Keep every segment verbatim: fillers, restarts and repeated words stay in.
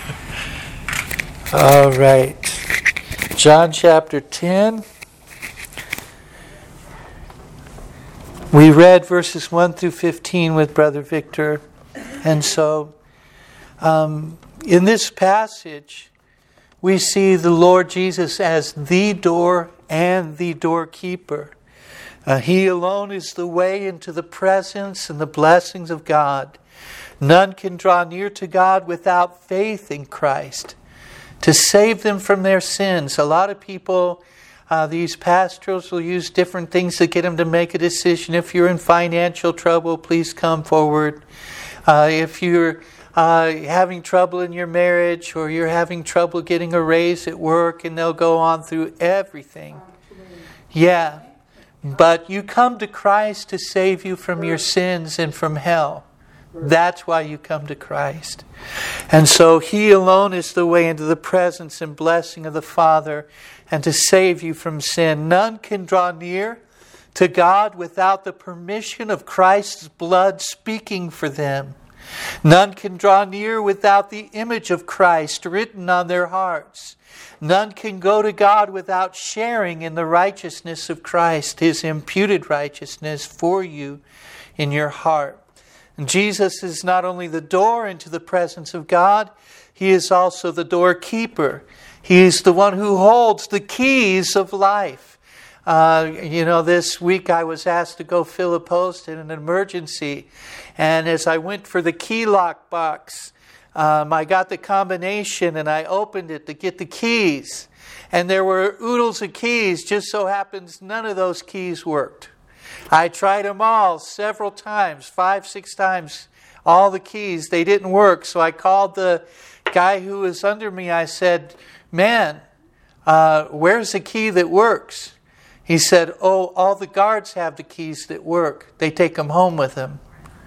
All right. John chapter ten. We read verses one through fifteen with Brother Victor. And so, um, in this passage, we see the Lord Jesus as the door and the doorkeeper. Uh, he alone is the way into the presence and the blessings of God. None can draw near to God without faith in Christ to save them from their sins. A lot of people, uh, these pastors will use different things to get them to make a decision. If you're in financial trouble, please come forward. Uh, if you're uh, having trouble in your marriage, or you're having trouble getting a raise at work, and they'll go on through everything. Yeah. But you come to Christ to save you from your sins and from hell. That's why you come to Christ. And so He alone is the way into the presence and blessing of the Father, and to save you from sin. None can draw near to God without the permission of Christ's blood speaking for them. None can draw near without the image of Christ written on their hearts. None can go to God without sharing in the righteousness of Christ, His imputed righteousness for you in your heart. And Jesus is not only the door into the presence of God, He is also the doorkeeper. He is the one who holds the keys of life. Uh, you know, this week I was asked to go fill a post in an emergency. And as I went for the key lock box, Um, I got the combination and I opened it to get the keys. And there were oodles of keys. Just so happens none of those keys worked. I tried them all several times, five, six times, all the keys. They didn't work. So I called the guy who was under me. I said, man, uh, where's the key that works? He said, oh, all the guards have the keys that work. They take them home with them.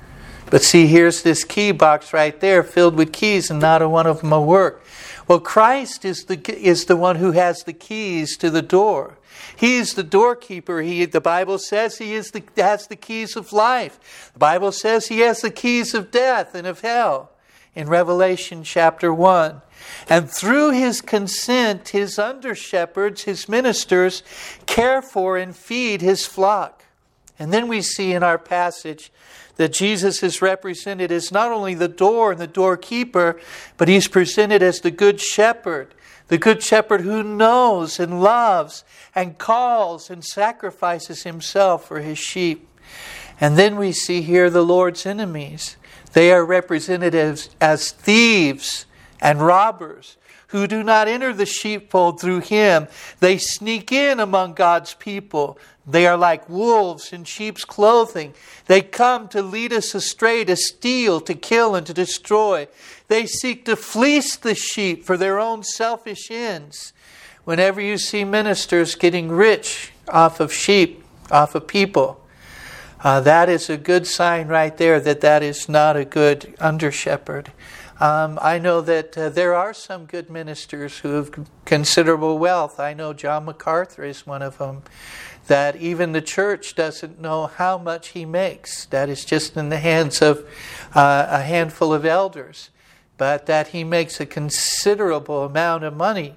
But see, here's this key box right there filled with keys, and not a one of them will work. Well, Christ is the is the one who has the keys to the door. He is the doorkeeper. He, the Bible says He is the, has the keys of life. The Bible says He has the keys of death and of hell in Revelation chapter one. And through His consent, His under-shepherds, His ministers, care for and feed His flock. And then we see in our passage that Jesus is represented as not only the door and the doorkeeper, but He's presented as the good shepherd. The good shepherd who knows and loves and calls and sacrifices Himself for His sheep. And then we see here the Lord's enemies. They are represented as, as thieves and robbers who do not enter the sheepfold through Him. They sneak in among God's people. They are like wolves in sheep's clothing. They come to lead us astray, to steal, to kill, and to destroy. They seek to fleece the sheep for their own selfish ends. Whenever you see ministers getting rich off of sheep, off of people, uh, that is a good sign right there that that is not a good under-shepherd. Um, I know that uh, there are some good ministers who have considerable wealth. I know John MacArthur is one of them. That even the church doesn't know how much he makes. That is just in the hands of uh, a handful of elders. But that he makes a considerable amount of money.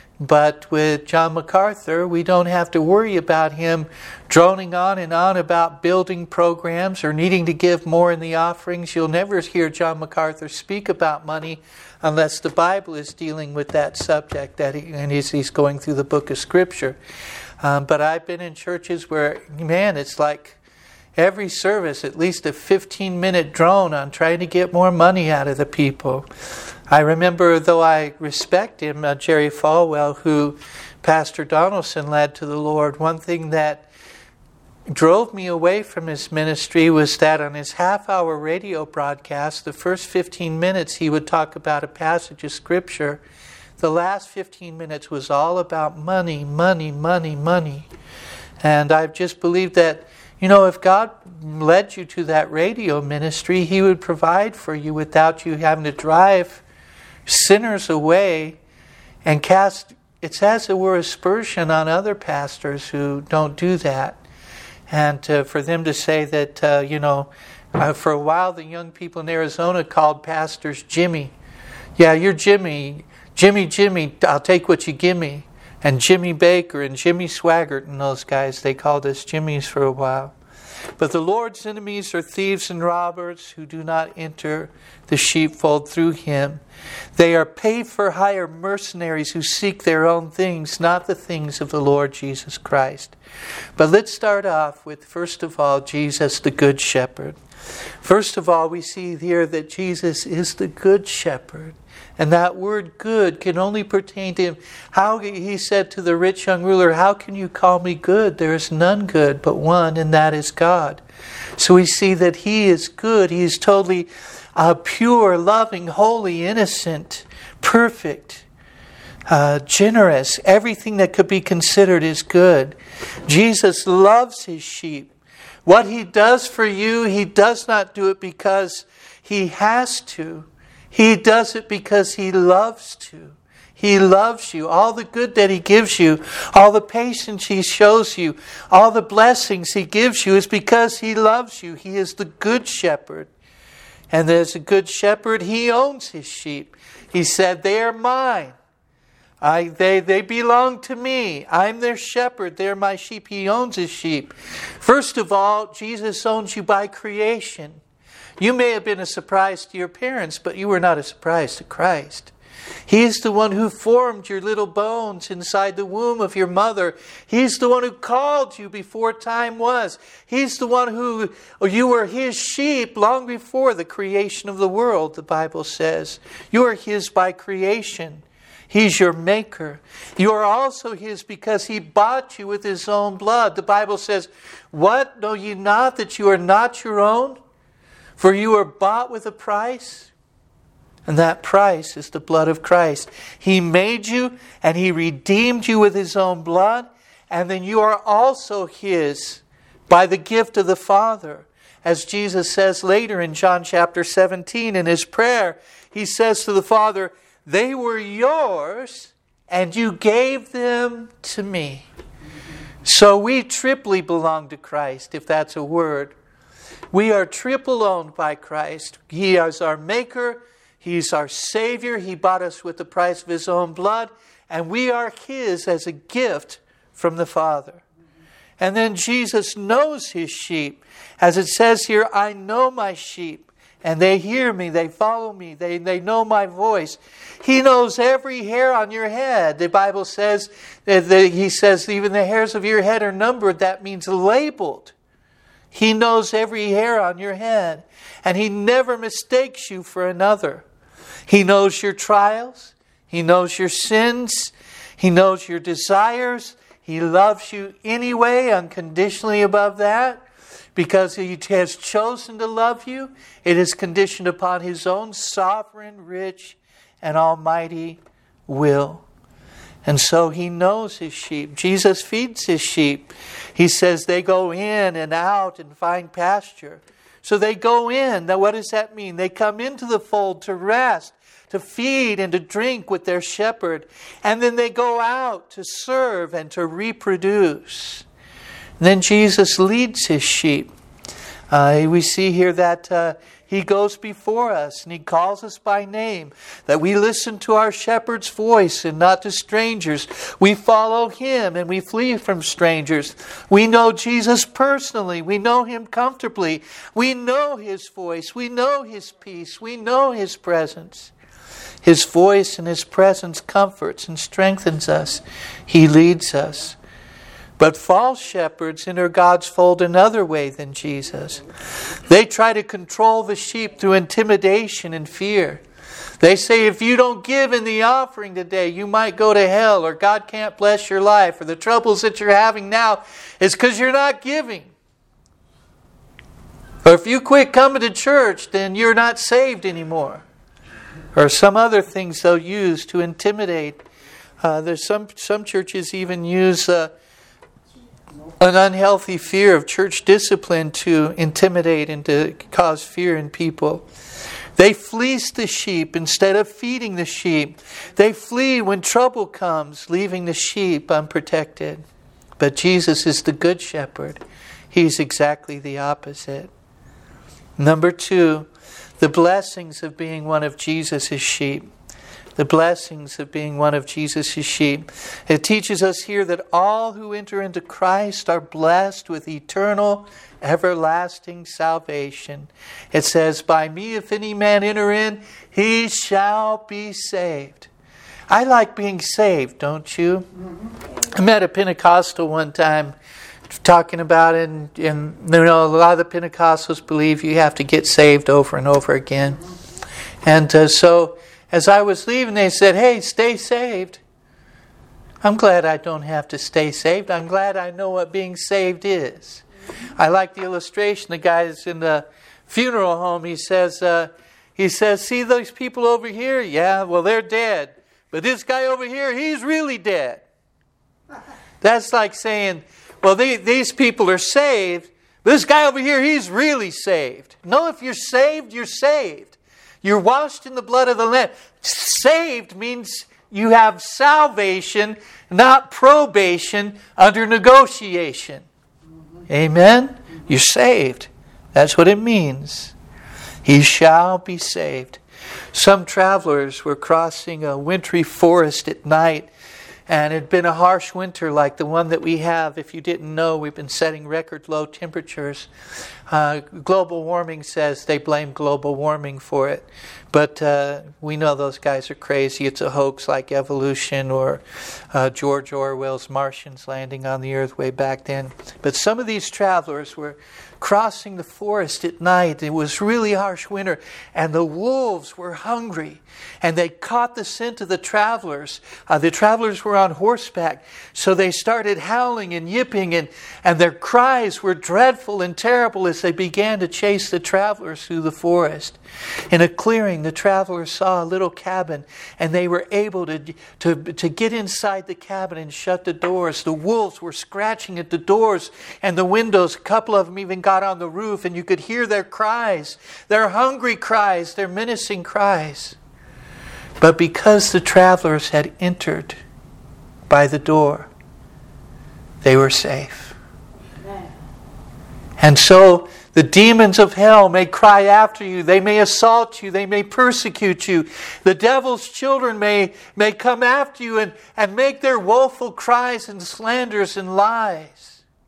But with John MacArthur, we don't have to worry about him droning on and on about building programs or needing to give more in the offerings. You'll never hear John MacArthur speak about money unless the Bible is dealing with that subject that he, and he's, he's going through the book of Scripture. Um, but I've been in churches where, man, it's like every service, at least a fifteen-minute drone on trying to get more money out of the people. I remember, though I respect him, uh, Jerry Falwell, who Pastor Donaldson led to the Lord, one thing that drove me away from his ministry was that on his half-hour radio broadcast, the first fifteen minutes he would talk about a passage of Scripture. The last fifteen minutes was all about money, money, money, money. And I've just believed that, you know, if God led you to that radio ministry, He would provide for you without you having to drive sinners away and cast, it's as it were, aspersion on other pastors who don't do that. And uh, for them to say that, uh, you know, uh, for a while the young people in Arizona called pastors Jimmy. Yeah, you're Jimmy. Jimmy, Jimmy, I'll take what you give me. And Jimmy Baker and Jimmy Swaggart and those guys, they called us Jimmys for a while. But the Lord's enemies are thieves and robbers who do not enter the sheepfold through him. They are paid-for-hire mercenaries who seek their own things, not the things of the Lord Jesus Christ. But let's start off with, first of all, Jesus the Good Shepherd. First of all, we see here that Jesus is the Good Shepherd. And that word good can only pertain to him. How he said to the rich young ruler, how can you call me good? There is none good but one, and that is God. So we see that he is good. He is totally uh, pure, loving, holy, innocent, perfect, uh, generous. Everything that could be considered is good. Jesus loves his sheep. What he does for you, he does not do it because he has to. He does it because he loves to. He loves you. All the good that he gives you, all the patience he shows you, all the blessings he gives you is because he loves you. He is the Good Shepherd. And as a good shepherd, he owns his sheep. He said, they are mine. I, they, they belong to me. I'm their shepherd. They're my sheep. He owns his sheep. First of all, Jesus owns you by creation. You may have been a surprise to your parents, but you were not a surprise to Christ. He's the one who formed your little bones inside the womb of your mother. He's the one who called you before time was. He's the one who, you were his sheep long before the creation of the world, the Bible says. You are his by creation. He's your maker. You are also his because he bought you with his own blood. The Bible says, what? Know ye not that you are not your own? For you are bought with a price, and that price is the blood of Christ. He made you, and he redeemed you with his own blood, and then you are also his by the gift of the Father. As Jesus says later in John chapter seventeen in his prayer, he says to the Father, they were yours, and you gave them to me. So we triply belong to Christ, if that's a word. We are triple owned by Christ. He is our maker. He's our Savior. He bought us with the price of his own blood. And we are his as a gift from the Father. And then Jesus knows his sheep. As it says here, I know my sheep. And they hear me. They follow me. They, they know my voice. He knows every hair on your head. The Bible says, that the, he says, even the hairs of your head are numbered. That means labeled. He knows every hair on your head. And he never mistakes you for another. He knows your trials. He knows your sins. He knows your desires. He loves you anyway, unconditionally above that. Because he has chosen to love you. It is conditioned upon his own sovereign, rich, and almighty will. And so he knows his sheep. Jesus feeds his sheep. He says they go in and out and find pasture. So they go in. Now what does that mean? They come into the fold to rest, to feed and to drink with their shepherd. And then they go out to serve and to reproduce. And then Jesus leads his sheep. Uh, we see here that uh, he goes before us and he calls us by name. That we listen to our shepherd's voice and not to strangers. We follow him and we flee from strangers. We know Jesus personally. We know him comfortably. We know his voice. We know his peace. We know his presence. His voice and his presence comforts and strengthens us. He leads us. But false shepherds enter God's fold another way than Jesus. They try to control the sheep through intimidation and fear. They say if you don't give in the offering today, you might go to hell, or God can't bless your life, or the troubles that you're having now is because you're not giving. Or if you quit coming to church, then you're not saved anymore. Or some other things they'll use to intimidate. Uh, there's some, some churches even use Uh, an unhealthy fear of church discipline to intimidate and to cause fear in people. They fleece the sheep instead of feeding the sheep. They flee when trouble comes, leaving the sheep unprotected. But Jesus is the good shepherd. He's exactly the opposite. Number two, the blessings of being one of Jesus' sheep. the blessings of being one of Jesus' sheep. It teaches us here that all who enter into Christ are blessed with eternal, everlasting salvation. It says, by me if any man enter in, he shall be saved. I like being saved, don't you? I met a Pentecostal one time talking about it, and, and you know, a lot of the Pentecostals believe you have to get saved over and over again. And uh, so as I was leaving, they said, hey, stay saved. I'm glad I don't have to stay saved. I'm glad I know what being saved is. I like the illustration. The guy that's in the funeral home, he says, uh, he says, see those people over here? Yeah, well, they're dead. But this guy over here, he's really dead. That's like saying, well, they, these people are saved. This guy over here, he's really saved. No, if you're saved, you're saved. You're washed in the blood of the Lamb. Saved means you have salvation, not probation under negotiation. Amen? You're saved. That's what it means. He shall be saved. Some travelers were crossing a wintry forest at night, and it had been a harsh winter like the one that we have. If you didn't know, we've been setting record low temperatures. Uh, global warming says they blame global warming for it. But uh, we know those guys are crazy. It's a hoax like evolution or uh, George Orwell's Martians landing on the earth way back then. But some of these travelers were crossing the forest at night. It was really harsh winter, and the wolves were hungry, and they caught the scent of the travelers. Uh, the travelers were on horseback, so they started howling and yipping, and, and their cries were dreadful and terrible as they began to chase the travelers through the forest. In a clearing, the travelers saw a little cabin, and they were able to, to, to get inside the cabin and shut the doors. The wolves were scratching at the doors and the windows. A couple of them even got on the roof, and you could hear their cries, their hungry cries, their menacing cries. But because the travelers had entered by the door, they were safe. Amen. And so the demons of hell may cry after you. They may assault you. They may persecute you. The devil's children may, may come after you and, and make their woeful cries and slanders and lies.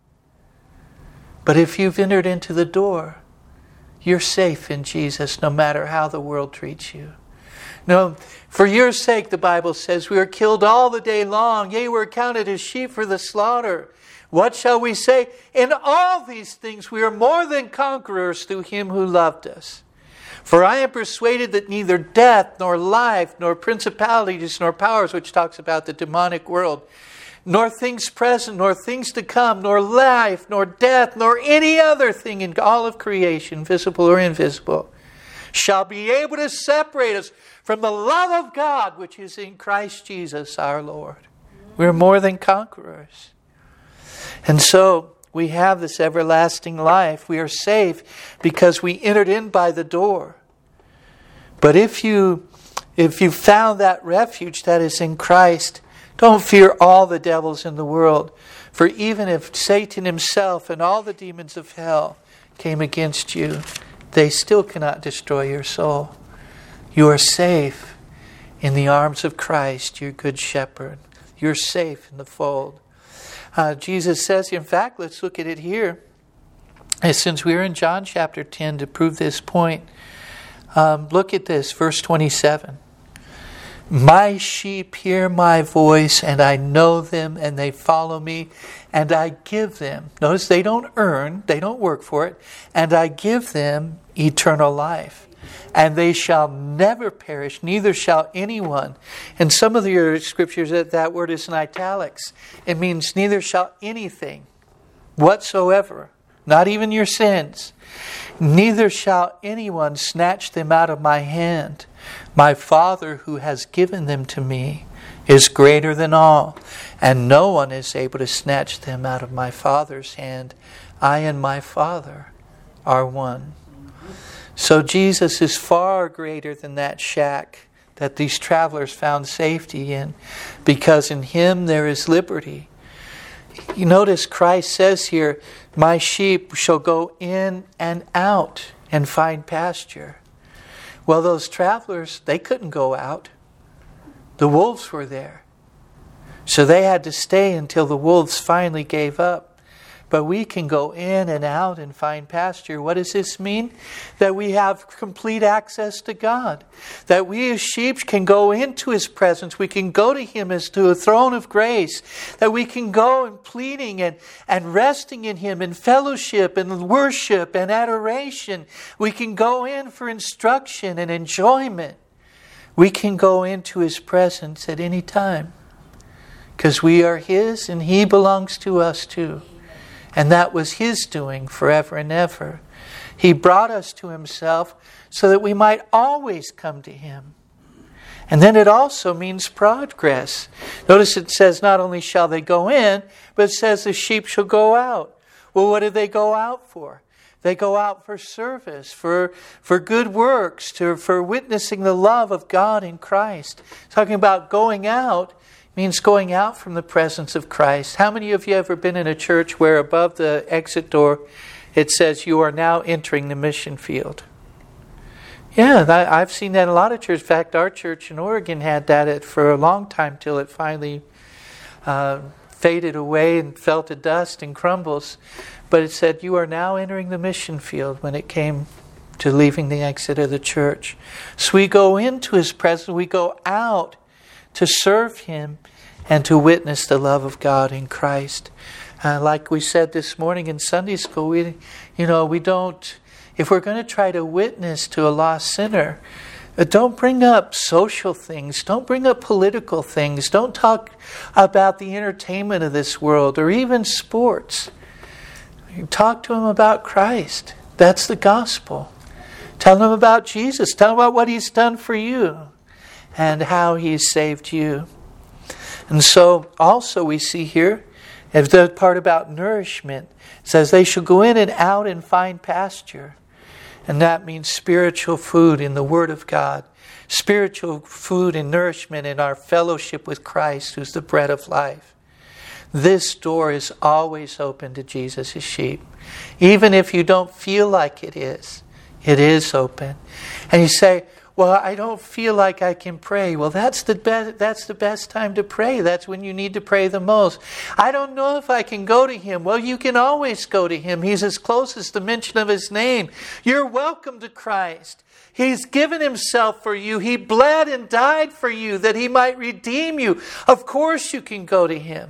But if you've entered into the door, you're safe in Jesus no matter how the world treats you. No, for your sake, the Bible says, we are killed all the day long. Yea, we're counted as sheep for the slaughter. What shall we say? In all these things we are more than conquerors through Him who loved us. For I am persuaded that neither death, nor life, nor principalities, nor powers, which talks about the demonic world, nor things present, nor things to come, nor life, nor death, nor any other thing in all of creation, visible or invisible, shall be able to separate us from the love of God which is in Christ Jesus our Lord. We're more than conquerors. And so we have this everlasting life. We are safe because we entered in by the door. But if you if you found that refuge that is in Christ, don't fear all the devils in the world. For even if Satan himself and all the demons of hell came against you, they still cannot destroy your soul. You are safe in the arms of Christ, your good shepherd. You're safe in the fold. Uh, Jesus says, in fact, let's look at it here. And since we're in John chapter ten to prove this point, um, look at this, verse twenty-seven. My sheep hear my voice, and I know them, and they follow me, and I give them. Notice they don't earn, they don't work for it, and I give them eternal life. And they shall never perish, neither shall anyone. In some of your scriptures, that, that word is in italics. It means neither shall anything whatsoever, not even your sins, neither shall anyone snatch them out of my hand. My Father who has given them to me is greater than all, and no one is able to snatch them out of my Father's hand. I and my Father are one. So Jesus is far greater than that shack that these travelers found safety in, because in Him there is liberty. You notice Christ says here, my sheep shall go in and out and find pasture. Well, those travelers, they couldn't go out. The wolves were there. So they had to stay until the wolves finally gave up. But we can go in and out and find pasture. What does this mean? That we have complete access to God. That we as sheep can go into His presence. We can go to Him as to a throne of grace. That we can go and pleading and, and resting in Him in fellowship and worship and adoration. We can go in for instruction and enjoyment. We can go into His presence at any time. Because we are His and He belongs to us too. And that was His doing forever and ever. He brought us to Himself so that we might always come to Him. And then it also means progress. Notice it says not only shall they go in, but it says the sheep shall go out. Well, what do they go out for? They go out for service, for, for good works, to, for witnessing the love of God in Christ. Talking about going out means going out from the presence of Christ. How many of you have ever been in a church where above the exit door it says you are now entering the mission field? Yeah, that, I've seen that in a lot of churches. In fact, our church in Oregon had that for a long time till it finally uh, faded away and fell to dust and crumbles. But it said you are now entering the mission field when it came to leaving the exit of the church. So we go into His presence, we go out to serve Him and to witness the love of God in Christ. Uh, like we said this morning in Sunday school, we, you know, we don't, if we're going to try to witness to a lost sinner, uh, don't bring up social things, don't bring up political things, don't talk about the entertainment of this world or even sports. Talk to them about Christ. That's the gospel. Tell them about Jesus. Tell them about what He's done for you and how He's saved you. And so also we see here, as the part about nourishment, it says they shall go in and out and find pasture. And that means spiritual food in the Word of God. Spiritual food and nourishment in our fellowship with Christ, who's the bread of life. This door is always open to Jesus' sheep. Even if you don't feel like it is, it is open. And you say, well, I don't feel like I can pray. Well, that's the best, that's the best time to pray. That's when you need to pray the most. I don't know if I can go to Him. Well, you can always go to Him. He's as close as the mention of His name. You're welcome to Christ. He's given Himself for you. He bled and died for you that He might redeem you. Of course you can go to Him.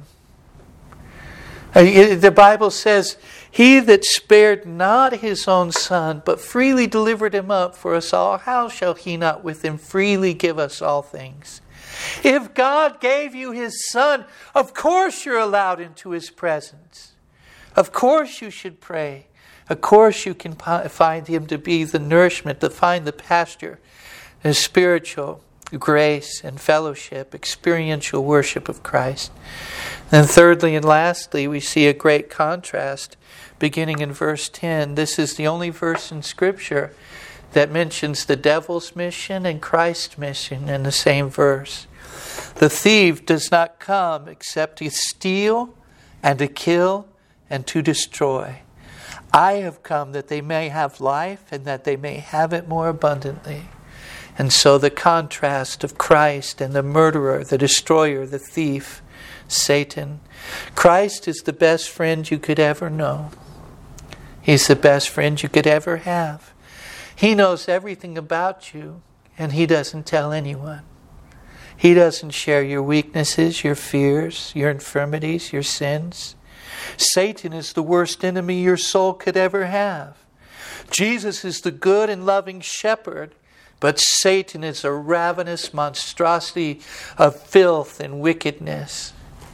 The Bible says, He that spared not His own Son, but freely delivered Him up for us all, how shall He not with Him freely give us all things? If God gave you His Son, of course you're allowed into His presence. Of course you should pray. Of course you can find Him to be the nourishment, to find the pasture, the spiritual grace and fellowship, experiential worship of Christ. And thirdly and lastly, we see a great contrast beginning in verse ten. This is the only verse in Scripture that mentions the devil's mission and Christ's mission in the same verse. The thief does not come except to steal and to kill and to destroy. I have come that they may have life and that they may have it more abundantly. And so the contrast of Christ and the murderer, the destroyer, the thief, Satan. Christ is the best friend you could ever know. He's the best friend you could ever have. He knows everything about you, and He doesn't tell anyone. He doesn't share your weaknesses, your fears, your infirmities, your sins. Satan is the worst enemy your soul could ever have. Jesus is the good and loving shepherd, but Satan is a ravenous monstrosity of filth and wickedness.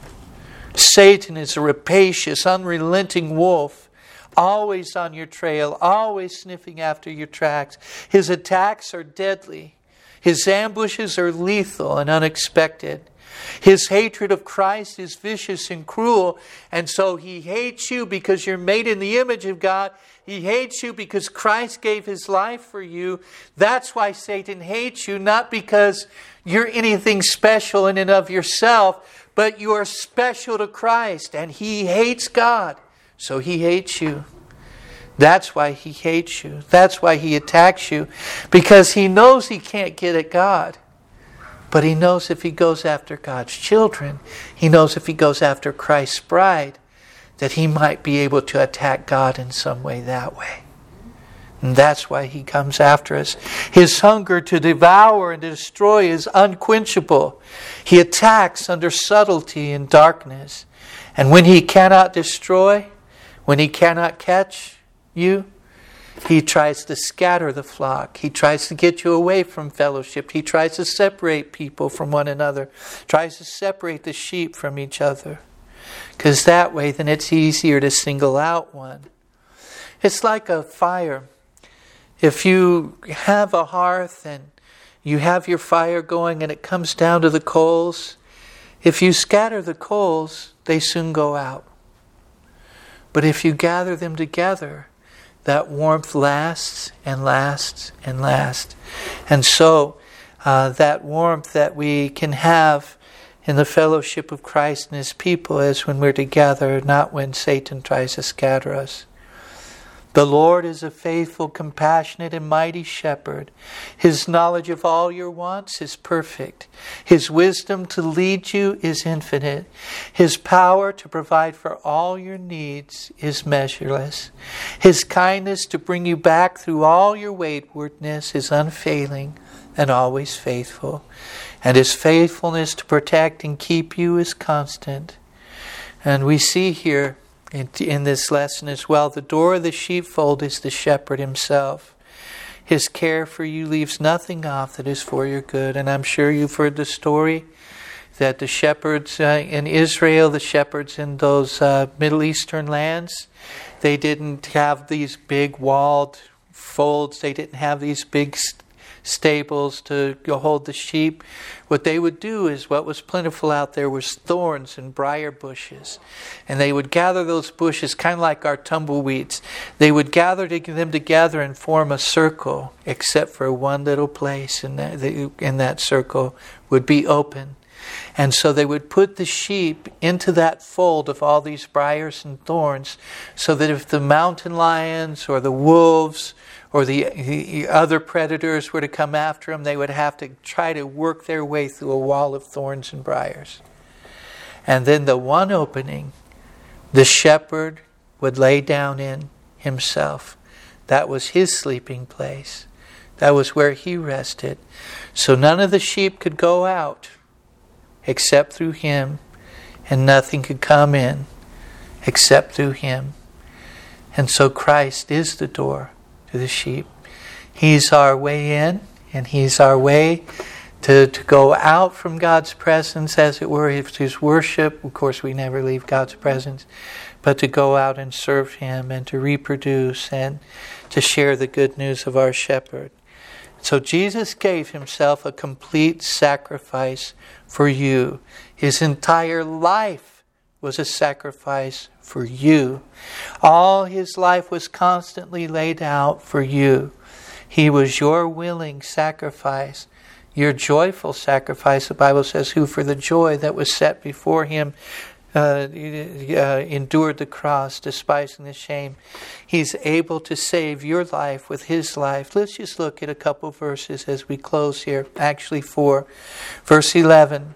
Satan is a rapacious, unrelenting wolf, always on your trail, always sniffing after your tracks. His attacks are deadly. His ambushes are lethal and unexpected. His hatred of Christ is vicious and cruel, and so he hates you because you're made in the image of God. He hates you because Christ gave His life for you. That's why Satan hates you, not because you're anything special in and of yourself, but you are special to Christ, and He hates God, so He hates you. That's why He hates you. That's why He attacks you, because He knows He can't get at God. But he knows if he goes after God's children, he knows if he goes after Christ's bride, that he might be able to attack God in some way that way. And that's why he comes after us. His hunger to devour and to destroy is unquenchable. He attacks under subtlety and darkness. And when he cannot destroy, when he cannot catch you, he tries to scatter the flock. He tries to get you away from fellowship. He tries to separate people from one another. Tries to separate the sheep from each other. Because that way, then it's easier to single out one. It's like a fire. If you have a hearth and you have your fire going and it comes down to the coals, if you scatter the coals, they soon go out. But if you gather them together, that warmth lasts and lasts and lasts. And so uh, that warmth that we can have in the fellowship of Christ and His people is when we're together, not when Satan tries to scatter us. The Lord is a faithful, compassionate, and mighty shepherd. His knowledge of all your wants is perfect. His wisdom to lead you is infinite. His power to provide for all your needs is measureless. His kindness to bring you back through all your waywardness is unfailing and always faithful. And His faithfulness to protect and keep you is constant. And we see here In, in this lesson as well, the door of the sheepfold is the shepherd himself. His care for you leaves nothing off that is for your good. And I'm sure you've heard the story that the shepherds uh, in Israel, the shepherds in those uh, Middle Eastern lands, they didn't have these big walled folds. They didn't have these big st- stables to hold the sheep. What they would do is, what was plentiful out there was thorns and briar bushes. And they would gather those bushes, kind of like our tumbleweeds. They would gather them together and form a circle, except for one little place in that, in that circle would be open. And so they would put the sheep into that fold of all these briars and thorns, so that if the mountain lions or the wolves or the, the other predators were to come after them, they would have to try to work their way through a wall of thorns and briars. And then the one opening, the shepherd would lay down in himself. That was his sleeping place. That was where he rested. So none of the sheep could go out except through him, and nothing could come in except through him. And so Christ is the door to the sheep. He's our way in, and He's our way to, to go out from God's presence, as it were. It's His worship. Of course, we never leave God's presence, but to go out and serve Him and to reproduce and to share the good news of our shepherd. So Jesus gave Himself a complete sacrifice for you. His entire life was a sacrifice for you. All His life was constantly laid out for you. He was your willing sacrifice, your joyful sacrifice. The Bible says, who for the joy that was set before Him uh, uh, endured the cross, despising the shame. He's able to save your life with His life. Let's just look at a couple verses as we close here. Actually four. Verse eleven.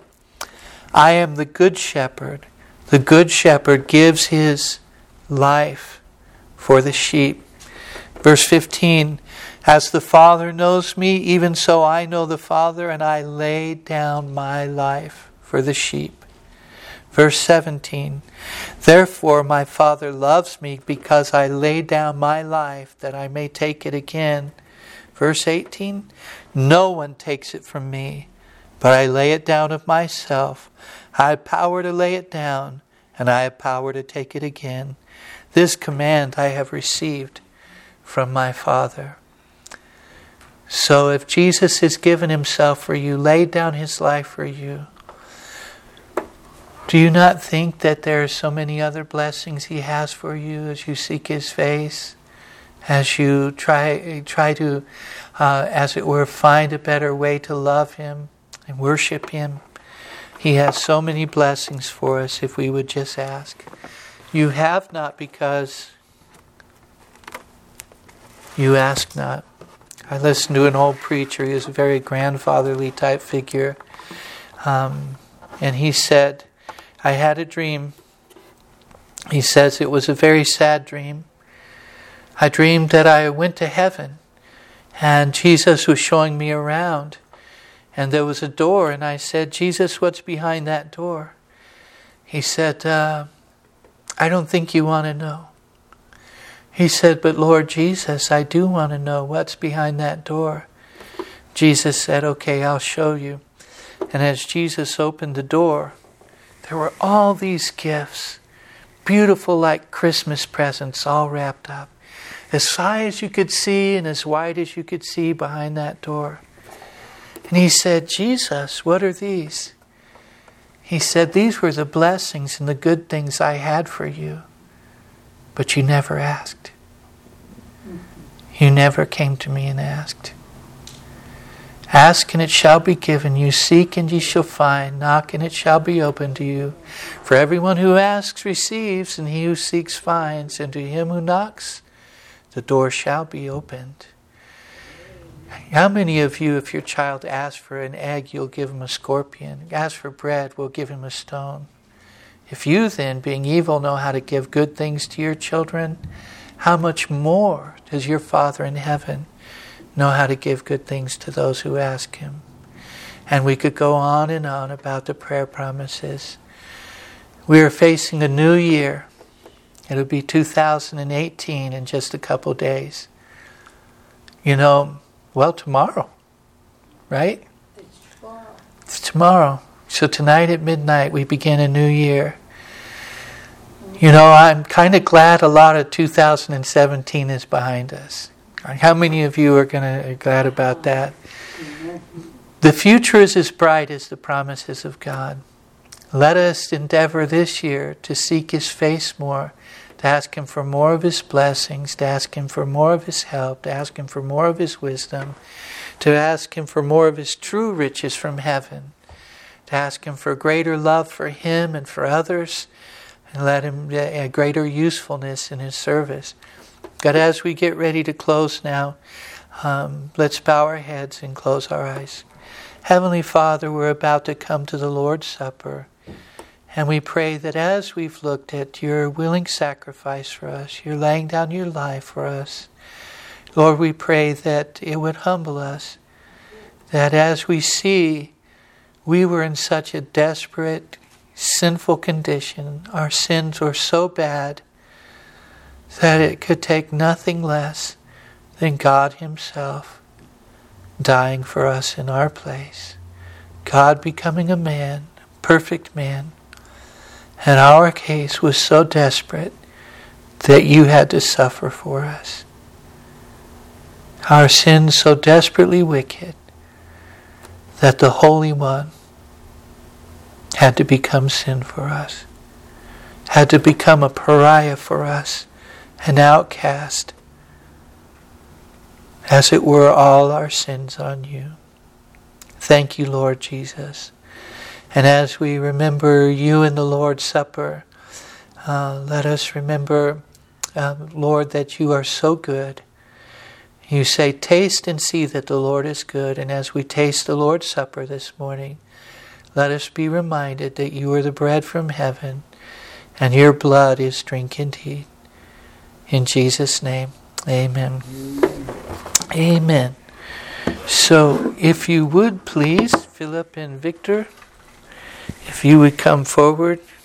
I am the good shepherd. The good shepherd gives his life for the sheep. Verse fifteen, as the Father knows me, even so I know the Father, and I lay down my life for the sheep. Verse seventeen, therefore my Father loves me, because I lay down my life that I may take it again. Verse eighteen, no one takes it from me, but I lay it down of myself. I have power to lay it down, and I have power to take it again. This command I have received from my Father. So if Jesus has given Himself for you, laid down His life for you, do you not think that there are so many other blessings He has for you as you seek His face, as you try try to, uh, as it were, find a better way to love Him and worship Him? He has so many blessings for us if we would just ask. You have not because you ask not. I listened to an old preacher. He was a very grandfatherly type figure. Um, and he said, I had a dream. He says it was a very sad dream. I dreamed that I went to heaven and Jesus was showing me around. And there was a door and I said, Jesus, what's behind that door? He said, uh, I don't think you want to know. He said, but Lord Jesus, I do want to know what's behind that door. Jesus said, okay, I'll show you. And as Jesus opened the door, there were all these gifts, beautiful like Christmas presents, all wrapped up, as high as you could see and as wide as you could see behind that door. And he said, Jesus, what are these? He said, these were the blessings and the good things I had for you, but you never asked. You never came to me and asked. Ask and it shall be given you. Seek and ye shall find. Knock and it shall be opened to you. For everyone who asks receives, and he who seeks finds. And to him who knocks, the door shall be opened. How many of you, if your child asks for an egg, you'll give him a scorpion? Asks for bread, we'll give him a stone. If you then, being evil, know how to give good things to your children, how much more does your Father in heaven know how to give good things to those who ask him? And we could go on and on about the prayer promises. We are facing a new year. It'll be two thousand eighteen in just a couple days. You know, well, tomorrow, right? It's tomorrow. It's tomorrow. So tonight at midnight we begin a new year. You know, I'm kind of glad a lot of two thousand seventeen is behind us. How many of you are going to are glad about that? The future is as bright as the promises of God. Let us endeavor this year to seek His face more, to ask Him for more of His blessings, to ask Him for more of His help, to ask Him for more of His wisdom, to ask Him for more of His true riches from heaven, to ask Him for greater love for Him and for others, and let Him a greater usefulness in His service. God, as we get ready to close now, um, let's bow our heads and close our eyes. Heavenly Father, we're about to come to the Lord's Supper, and we pray that as we've looked at your willing sacrifice for us, you're laying down your life for us, Lord, we pray that it would humble us, that as we see we were in such a desperate, sinful condition, our sins were so bad that it could take nothing less than God Himself dying for us in our place. God becoming a man, a perfect man. And our case was so desperate that you had to suffer for us. Our sins so desperately wicked that the Holy One had to become sin for us, had to become a pariah for us, an outcast, as it were all our sins on you. Thank you, Lord Jesus. And as we remember you in the Lord's Supper, uh, let us remember, um, Lord, that you are so good. You say, taste and see that the Lord is good. And as we taste the Lord's Supper this morning, let us be reminded that you are the bread from heaven and your blood is drink indeed. In Jesus' name, amen. Amen. So, if you would please, Philip and Victor, if you would come forward.